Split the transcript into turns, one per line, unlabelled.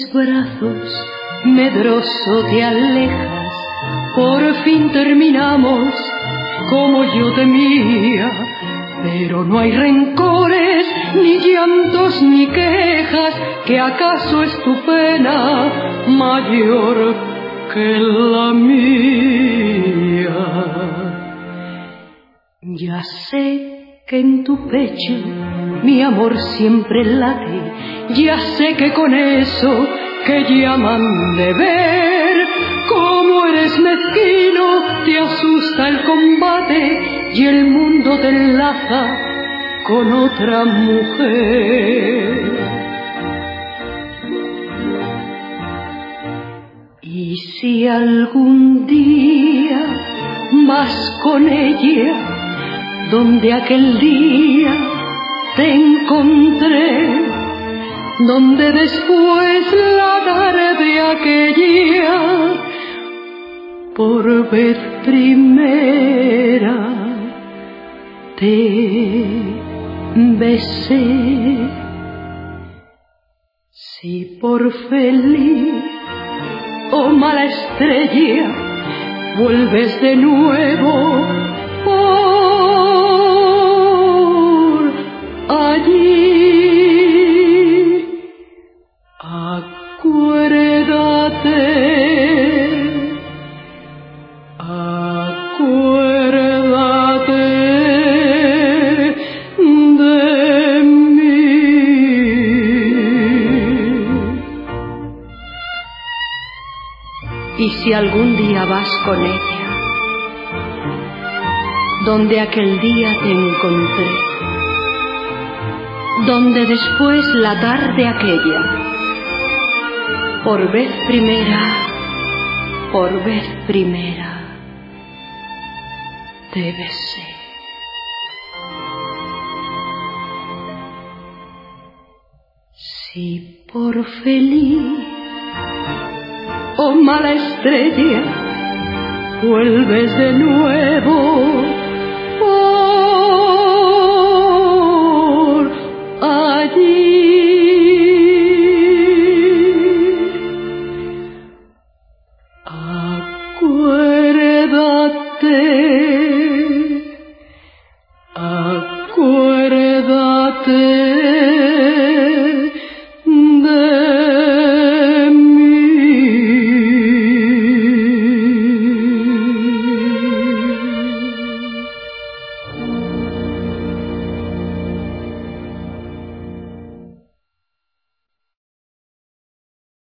brazos, medroso te alejas, por fin terminamos como yo temía, pero no hay rencores, ni llantos, ni quejas, que acaso es tu pena mayor que la mía. Ya sé que en tu pecho mi amor siempre late, ya sé que con eso que llaman deber, como eres mezquino, te asusta el combate y el mundo te enlaza con otra mujer. Y si algún día vas con ella, donde aquel día te encontré, donde después la tarde aquella por vez primera te besé. Si por feliz o mala estrella vuelves de nuevo por allí, acuérdate de mí. Y si algún día vas con ella, donde aquel día te encontré, donde después la tarde aquella, por vez primera, te besé. Si por feliz o mala estrella vuelves de nuevo